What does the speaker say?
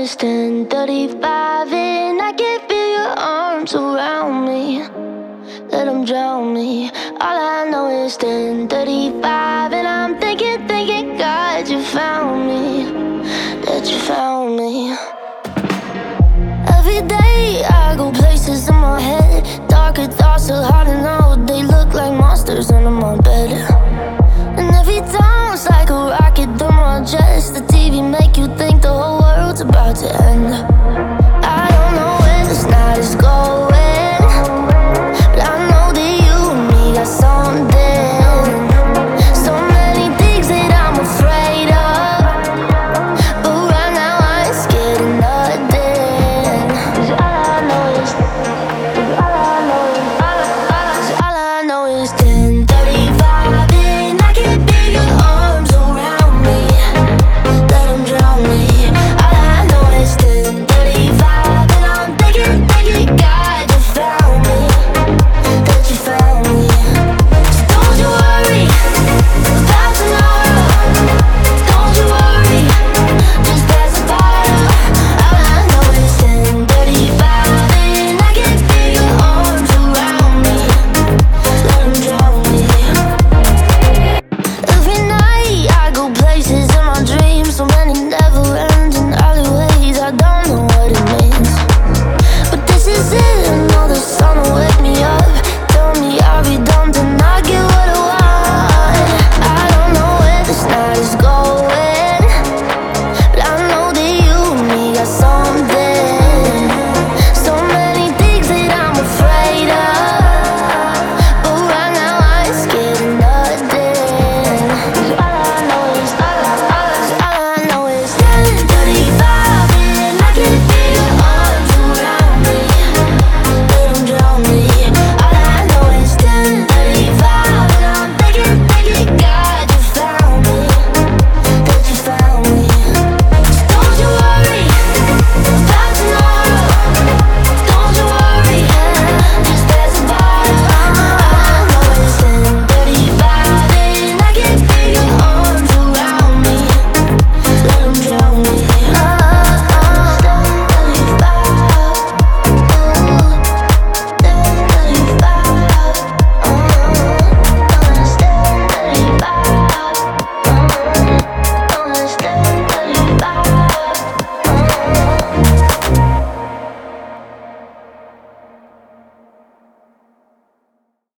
it's 10:35 and I can feel your arms around me. Let them drown me. All I know is 10:35 and I'm thinking, God, you found me. That you found me. Every day I go places in my head. Darker thoughts are hard to know. They look like monsters under my bed. And every time it's like a rocket through my chest. The TV make you think the